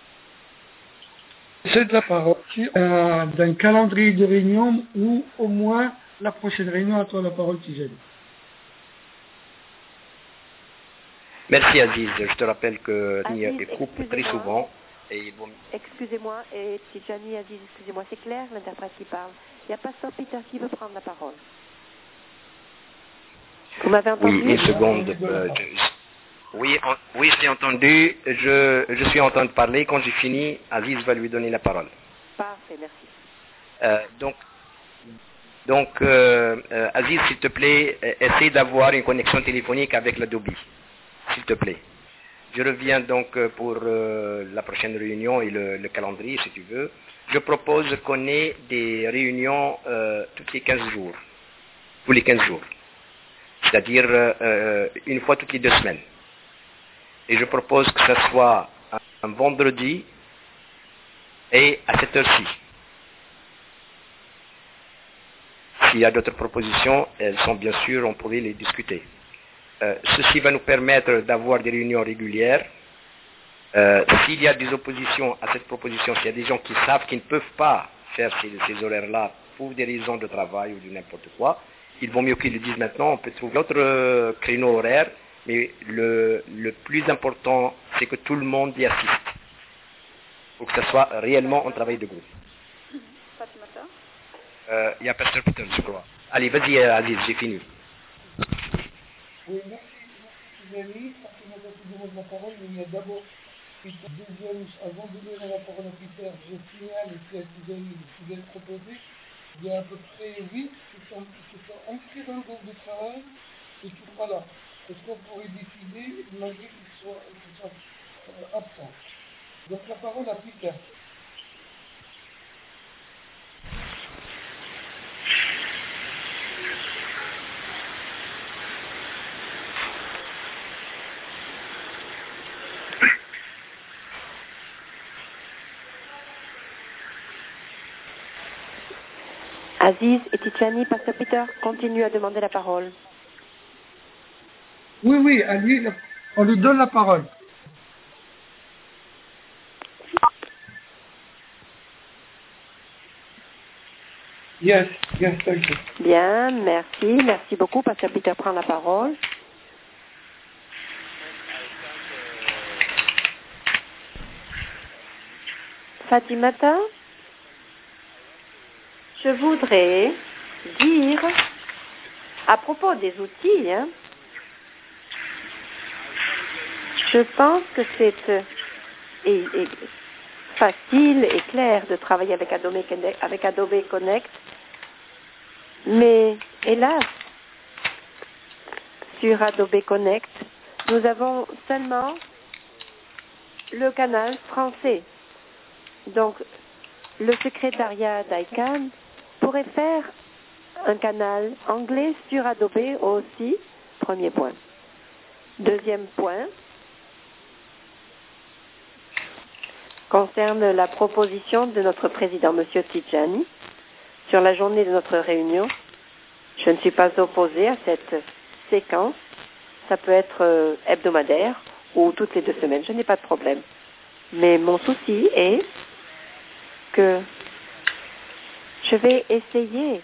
cède la parole euh, d'un calendrier de réunion ou au moins la prochaine réunion. À toi la parole, Tijani. Merci Aziz. Je te rappelle que Aziz coupe très souvent. Et bon... Excusez-moi, et Tijani Aziz, excusez-moi, c'est clair, l'interprète qui parle. Il n'y a pas Sir Peter qui veut prendre la parole. Vous m'avez entendu? Oui, une seconde. Euh, je... Oui, en... oui, je t'ai entendu. Je... je suis en train de parler. Quand j'ai fini, Aziz va lui donner la parole. Parfait, merci. Euh, donc, donc euh, euh, Aziz, s'il te plaît, essaie d'avoir une connexion téléphonique avec l'Adobe. S'il te plaît. Je reviens donc pour euh, la prochaine réunion et le, le calendrier, si tu veux. Je propose qu'on ait des réunions euh, tous les quinze jours. Tous les quinze jours. C'est-à-dire euh, une fois toutes les deux semaines. Et je propose que ce soit un, un vendredi et à cette heure-ci. S'il y a d'autres propositions, elles sont bien sûr, on pourrait les discuter. Euh, ceci va nous permettre d'avoir des réunions régulières. Euh, s'il y a des oppositions à cette proposition, s'il y a des gens qui savent qu'ils ne peuvent pas faire ces, ces horaires-là pour des raisons de travail ou de n'importe quoi, il vaut mieux qu'ils le disent maintenant. On peut trouver d'autres euh, créneaux horaires, mais le, le plus important, c'est que tout le monde y assiste, pour que ce soit réellement un travail de groupe. Euh, il y a Pasteur Peter, je crois. Allez, vas-y Aziz, j'ai fini. Oui, merci, merci Tijani. Parce que maintenant tu demandes la parole, mais il y a d'abord deuxième, avant de donner la parole à Peter, je signale ici à Tijani ce qui vient de proposer. Il y a à peu près huit qui sont, qui sont inscrits dans le groupe de travail et qui sont pas là. Est-ce qu'on pourrait décider, malgré qu'ils soient, qu'ils soient euh, absent. Donc la parole à Peter. Aziz et Tijani, Pasteur Peter continuent à demander la parole. Oui, oui, à lui, on lui donne la parole. Yes, yes, thank you. Bien, merci, merci beaucoup. Pasteur Peter prend la parole. Fatimata, je voudrais dire, à propos des outils, hein, je pense que c'est euh, et, et facile et clair de travailler avec Adobe, avec Adobe Connect, mais hélas, sur Adobe Connect, nous avons seulement le canal français. Donc, le secrétariat d'I C A N pourrait faire un canal anglais sur Adobe aussi, premier point. Deuxième point concerne la proposition de notre président, M. Tijani, sur la journée de notre réunion. Je ne suis pas opposée à cette séquence. Ça peut être euh, hebdomadaire ou toutes les deux semaines, je n'ai pas de problème. Mais mon souci est que je vais essayer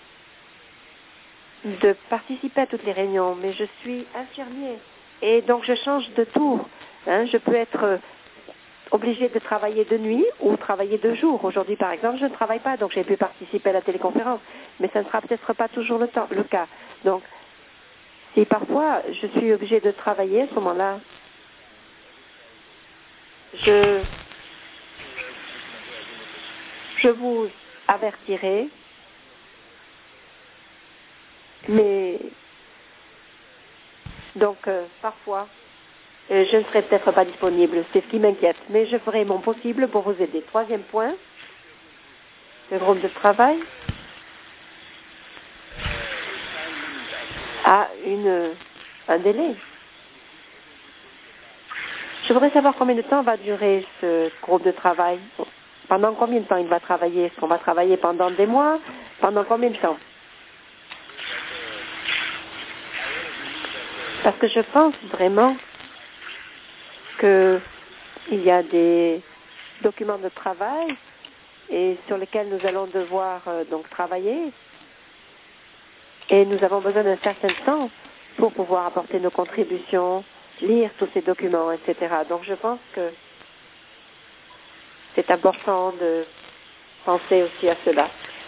de participer à toutes les réunions, mais je suis infirmier et donc je change de tour. Hein, je peux être obligée de travailler de nuit ou travailler de jour. Aujourd'hui, par exemple, je ne travaille pas, donc j'ai pu participer à la téléconférence, mais ça ne sera peut-être pas toujours le, temps, le cas. Donc, si parfois je suis obligée de travailler à ce moment-là, je, je vous avertirai, mais donc euh, parfois euh, je ne serai peut-être pas disponible, c'est ce qui m'inquiète, mais je ferai mon possible pour vous aider. Troisième point, le groupe de travail a une, un délai. Je voudrais savoir combien de temps va durer ce groupe de travail. Pendant combien de temps il va travailler? Est-ce qu'on va travailler pendant des mois? Pendant combien de temps? Parce que je pense vraiment qu'il y a des documents de travail et sur lesquels nous allons devoir euh, donc travailler. Et nous avons besoin d'un certain temps pour pouvoir apporter nos contributions, lire tous ces documents, et cetera. Donc je pense que c'est important de penser aussi à cela.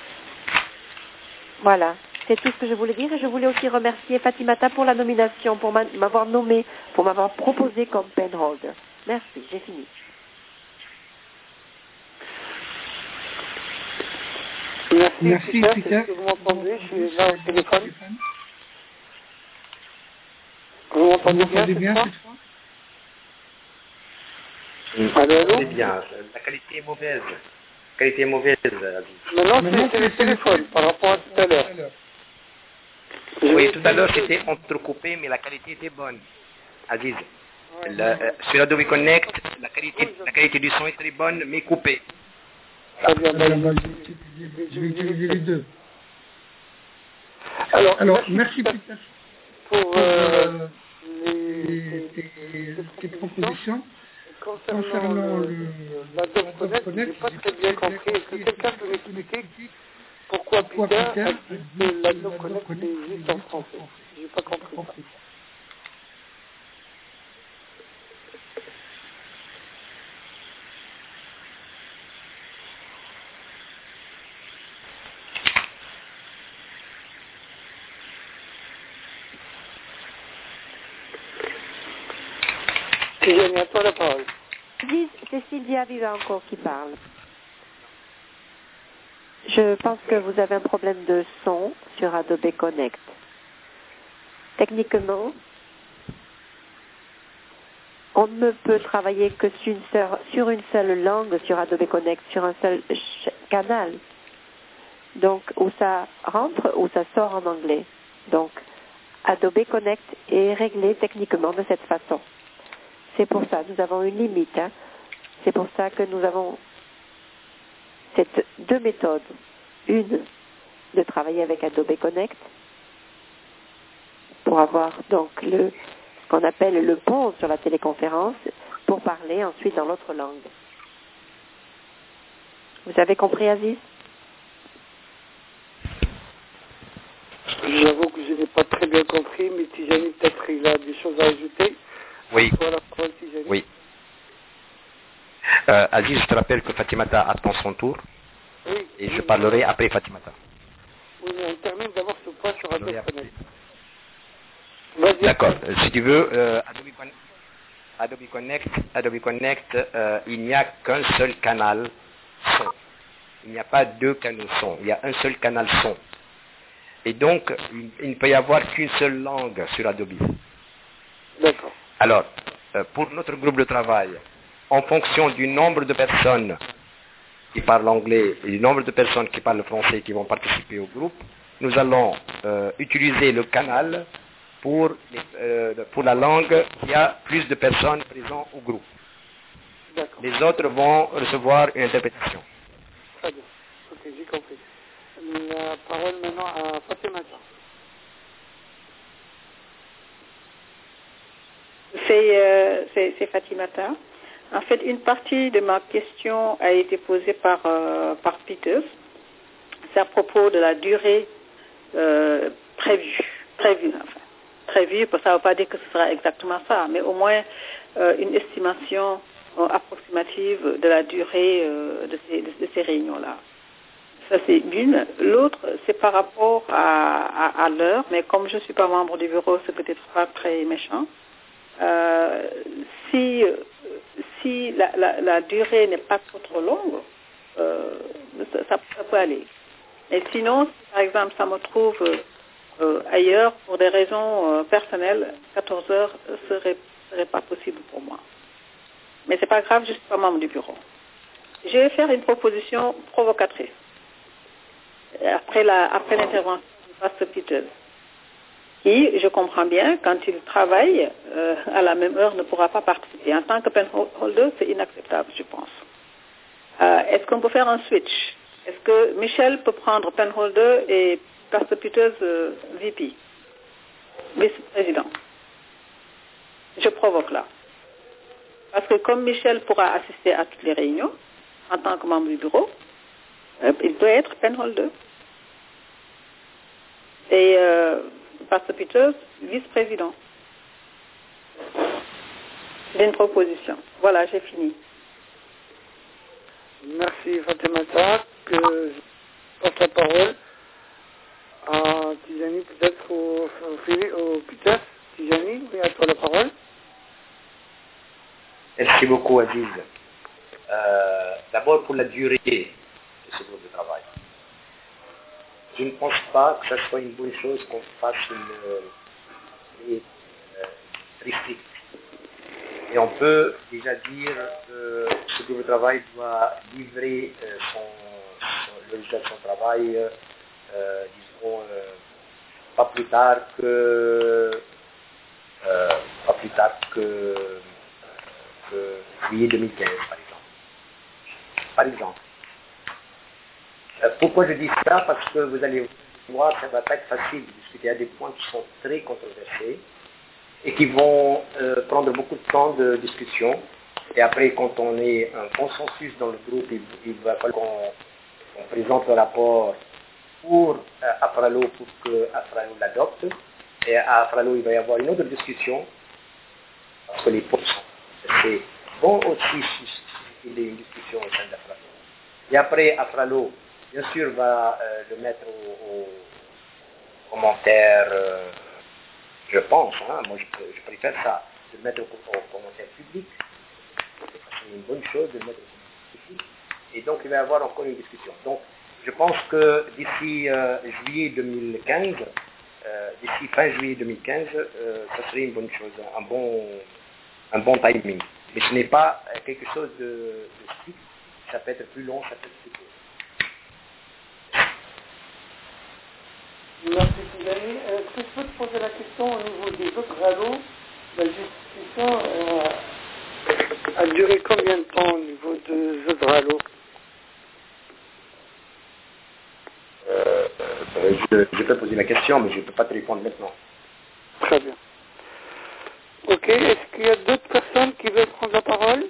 Voilà, c'est tout ce que je voulais dire et je voulais aussi remercier Fatimata pour la nomination, pour m'avoir nommé, pour m'avoir proposé comme penholder. Merci, j'ai fini. Merci, Merci Peter. Peter. Est-ce que vous m'entendez? Je suis là au téléphone. Vous m'entendez bien, bien cette cette fois? fois Allô, allô? C'est bien. La qualité est mauvaise. La qualité est mauvaise. Maintenant, c'est c'est le téléphone par rapport à tout à l'heure. Oui, tout à l'heure, c'était entrecoupé, mais la qualité était bonne. Aziz, la, euh, sur Adobe Connect, la qualité, la qualité du son est très bonne, mais coupée. Très bien, Très bien, ben, bah, je vais utiliser les deux. Alors, Alors, merci merci Peter pour pour euh, euh, les, tes, les, tes les propositions. concernant, Concernant le, le, l'Adobe l'Adobe Connect. Je Connect, n'ai pas très bien compris. Est-ce que quelqu'un peut m'expliquer pourquoi pourquoi Peter Peter a a dit dit que que l'Adobe l'Adobe Connect Connect est juste en français? Je n'ai pas compris ça. Tijani, à toi la parole. C'est Sylvia Vivanco qui parle. Je pense que vous avez un problème de son sur Adobe Connect. Techniquement, on ne peut travailler que sur une, seule, sur une seule langue sur Adobe Connect, sur un seul canal. Donc, où ça rentre, où ça sort en anglais. Donc, Adobe Connect est réglé techniquement de cette façon. C'est pour ça, nous avons une limite. Hein. C'est pour ça que nous avons cette deux méthodes. Une, de travailler avec Adobe Connect, pour avoir donc le, ce qu'on appelle le pont sur la téléconférence, pour parler ensuite dans l'autre langue. Vous avez compris, Aziz? J'avoue que je n'ai pas très bien compris, mais Tijani, peut-être il a des choses à ajouter. Oui. Voilà, parole, Tijani. Oui. Euh, Aziz, je te rappelle que Fatimata attend son tour. Oui. Et je parlerai après Fatimata. Oui, mais on termine d'abord ce point sur Adobe Connect. Vas-y. D'accord. Euh, si tu veux, euh, Adobe, Con- Adobe Connect, Adobe Connect euh, il n'y a qu'un seul canal son. Il n'y a pas deux canaux son. Il y a un seul canal son. Et donc, il, il ne peut y avoir qu'une seule langue sur Adobe. D'accord. Alors, euh, pour notre groupe de travail, en fonction du nombre de personnes qui parlent anglais et du nombre de personnes qui parlent français qui vont participer au groupe, nous allons euh, utiliser le canal pour, les, euh, pour la langue qui a plus de personnes présentes au groupe. D'accord. Les autres vont recevoir une interprétation. Très bien. Ok, j'ai compris. La parole maintenant à Fatimata. C'est, euh, c'est, c'est Fatimata. En fait, une partie de ma question a été posée par, euh, par Peters. C'est à propos de la durée euh, prévue. Prévue, enfin. Prévue, ça ne veut pas dire que ce sera exactement ça, mais au moins euh, une estimation euh, approximative de la durée euh, de ces, de, de ces réunions-là. Ça, c'est une. L'autre, c'est par rapport à, à, à l'heure, mais comme je ne suis pas membre du bureau, c'est peut-être pas très méchant. Euh, si si la, la, la durée n'est pas trop, trop longue, euh, ça, ça, ça peut aller. Et sinon, si par exemple, ça me trouve euh, ailleurs pour des raisons euh, personnelles, quatorze heures ne serait, serait pas possible pour moi. Mais c'est pas grave, je ne suis pas membre du bureau. Je vais faire une proposition provocatrice. Après, la, après l'intervention du pasteur Peters, qui, je comprends bien, quand il travaille euh, à la même heure, ne pourra pas participer. En tant que penholder, c'est inacceptable, je pense. Euh, est-ce qu'on peut faire un switch? Est-ce que Michel peut prendre penholder et pasteur Peters euh, V P, vice-président? Je provoque là. Parce que comme Michel pourra assister à toutes les réunions, en tant que membre du bureau, euh, il peut être penholder. Et euh, pasteur Peters, vice-président. J'ai une proposition. Voilà, j'ai fini. Merci Fatimata. Que je passe la parole à Tijani, peut-être au, au, au Peter. Tijani, oui, à toi la parole. Merci beaucoup, Aziz. Euh, d'abord pour la durée de ce groupe de travail. Je ne pense pas que ce soit une bonne chose qu'on fasse une durée euh, très stricte. Et on peut déjà dire que ce groupe de travail doit livrer euh, son, son, le résultat de son travail, euh, disons, euh, pas plus tard que euh, pas plus tard que, que juillet deux mille quinze, par exemple. Par exemple. Euh, pourquoi je dis ça? Parce que vous allez voir, ça ne va pas être facile de discuter. Il y a des points qui sont très controversés et qui vont euh, prendre beaucoup de temps de discussion. Et après, quand on est un consensus dans le groupe, il, il va falloir qu'on on présente le rapport pour euh, Afralo pour que Afralo l'adopte. Et à Afralo, il va y avoir une autre discussion parce que les points sont. C'est bon aussi qu'il y ait une discussion au sein d'Afralo. Et après, Afralo, bien sûr, va euh, le mettre au, au commentaire. Euh, Je pense, hein, moi je, je préfère ça, de le mettre au, au commentaire public. C'est une bonne chose de le mettre au commentaire public. Et donc il va y avoir encore une discussion. Donc je pense que d'ici euh, juillet deux mille quinze, euh, d'ici fin juillet deux mille quinze, euh, ça serait une bonne chose, un bon, un bon timing. Mais ce n'est pas quelque chose de, de strict. Ça peut être plus long, ça peut être plus court. Merci Tidjani. Est-ce que je peux te poser la question au niveau des autres radeaux? La justification euh, a duré combien de temps au niveau des autres radeaux? euh, euh, je, je peux poser la question, mais je ne peux pas te répondre maintenant. Très bien. Ok, est-ce qu'il y a d'autres personnes qui veulent prendre la parole?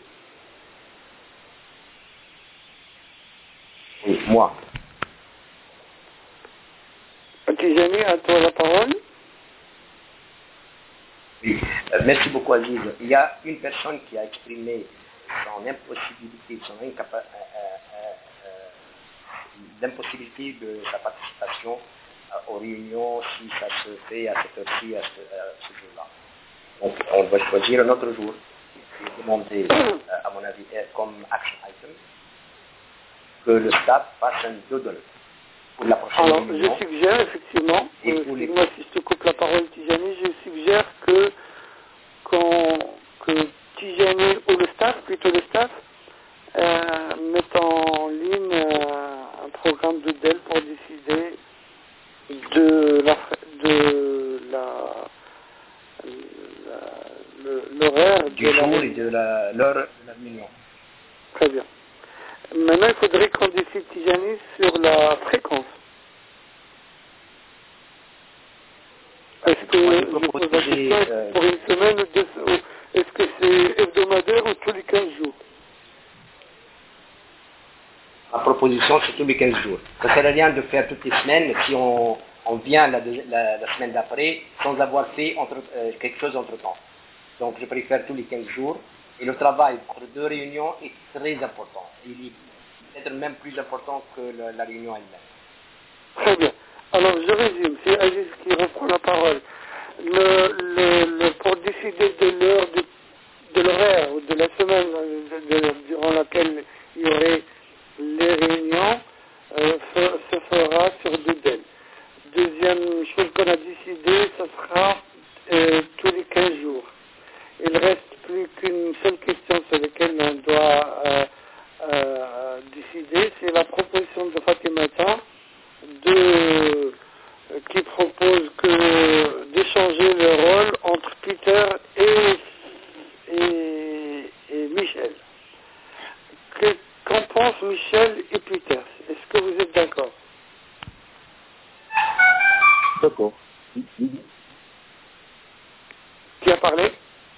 Oui, moi. Tidjani, à toi la parole. Oui, euh, merci beaucoup Aziz. Il y a une personne qui a exprimé son impossibilité, son incapa- euh, euh, euh, l'impossibilité de sa participation euh, aux réunions si ça se fait à cette heure-ci, à ce, à ce jour-là. Donc on va choisir un autre jour et demander, euh, à mon avis, comme action item, que le staff fasse un doodle pour la prochaine Alors, réunion. je suggère effectivement, Et euh, pour les- moi si je te coupe la parole Tidjani, je suggère que, qu'on, que Tidjani ou le staff, plutôt le staff, euh, mette en ligne euh, un programme de D E L pour décider de la, de la, la le, l'horaire Du de la jour et réunion. de la- l'heure de la réunion. Très bien. Maintenant, il faudrait qu'on décide, Tidjani, sur la fréquence. Est-ce que, Moi, je je pose la proposais, question, est-ce euh, que pour une semaine, ou deux, ou est-ce que c'est hebdomadaire ou tous les quinze jours? Ma proposition, c'est tous les quinze jours. Ça ne sert à rien de faire toutes les semaines si on, on vient la, la, la semaine d'après sans avoir fait entre, euh, quelque chose entre-temps. Donc, je préfère tous les quinze jours. Et le travail entre deux réunions est très important. Il est peut-être même plus important que le, la réunion elle-même. Très bien. Alors, je résume. C'est Aziz qui reprend la parole. Le, le, le, pour décider de l'heure, de, de l'horaire ou de la semaine de, de, durant laquelle il y aurait les réunions, euh, se, se fera sur du D E L. Deuxième chose qu'on a décidé, ce sera euh, tous les quinze jours. Il reste plus qu'une seule question sur laquelle on doit euh, euh, décider, c'est la proposition de Fatimata de, euh, qui propose que d'échanger le rôle entre Peter et, et, et Michel. Que, qu'en pensent Michel et Peter? Est-ce que vous êtes d'accord? D'accord. Qui a parlé?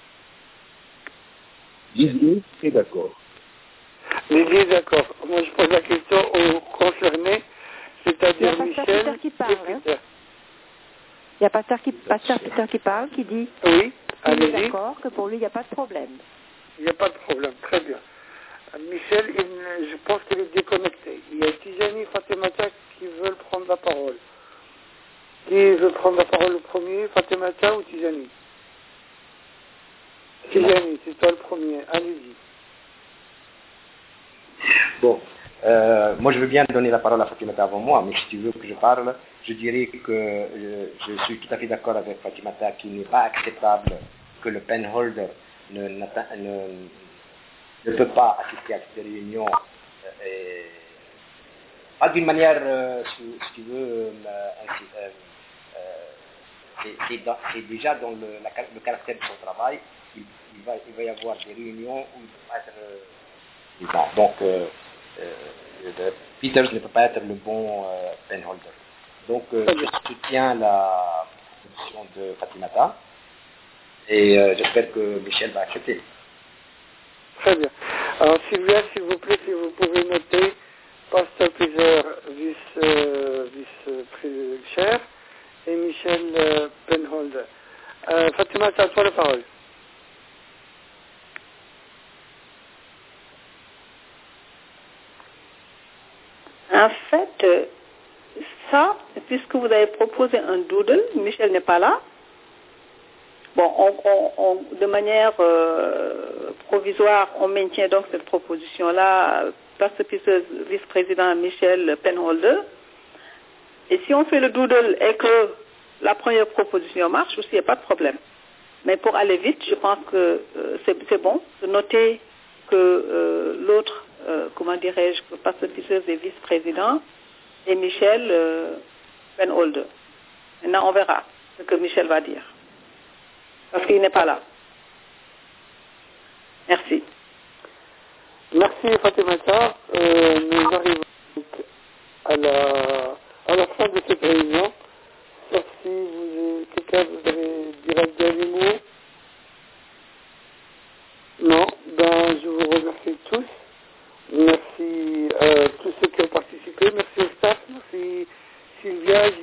Didier est d'accord. Didier, d'accord. Moi, je pose la question aux concernés, c'est-à-dire Il y a Michel Pasteur Peter qui parle, et Peter. hein. Il y a Pasteur, qui, Pasteur Peter qui parle, qui dit Oui, qu'il est allez-y. d'accord, que pour lui, il n'y a pas de problème. Il n'y a pas de problème, très bien. Michel, il, je pense qu'il est déconnecté. Il y a Tidjani et Fatimata qui veulent prendre la parole. Qui veut prendre la parole le premier, Fatimata ou Tidjani? Tidjani, c'est toi le premier, allez-y. Bon, euh, moi je veux bien donner la parole à Fatimata avant moi, mais si tu veux que je parle, je dirais que euh, je suis tout à fait d'accord avec Fatimata qu'il n'est pas acceptable que le penholder ne, ne, ne peut pas assister à cette réunion, euh, et, pas d'une manière, euh, si, si tu veux, euh, ainsi, euh, euh, c'est, c'est, dans, c'est déjà dans le, la, le caractère de son travail, il, il, va, il va y avoir des réunions où il va être... Euh, Bon, donc, euh, euh, Peters ne peut pas être le bon euh, penholder. Donc, euh, je soutiens la position de Fatimata et euh, j'espère que Michel va accepter. Très bien. Alors, Sylvia, s'il vous plaît, si vous pouvez noter Pasteur Peter, vice, euh, vice-chair, et Michel euh, penholder. Euh, Fatimata, à toi la parole. En fait, ça, puisque vous avez proposé un doodle, Michel n'est pas là. Bon, on, on, on, de manière euh, provisoire, on maintient donc cette proposition-là, parce que vice-président Michel penholder. Et si on fait le doodle et que la première proposition marche aussi, il n'y a pas de problème. Mais pour aller vite, je pense que euh, c'est, c'est bon de noter que euh, l'autre, euh, comment dirais-je, que Pasteur Peters est vice-président et Michel euh, Penholder. Maintenant, on verra ce que Michel va dire. Parce qu'il n'est pas là. Merci. Merci Fatimata. Euh, nous arrivons à la, à la fin de cette réunion. Sauf si vous, quelqu'un voudrait dire un dernier mot. Non, ben je vous remercie tous. Merci à tous ceux qui ont participé. Merci au staff. Merci Sylvia,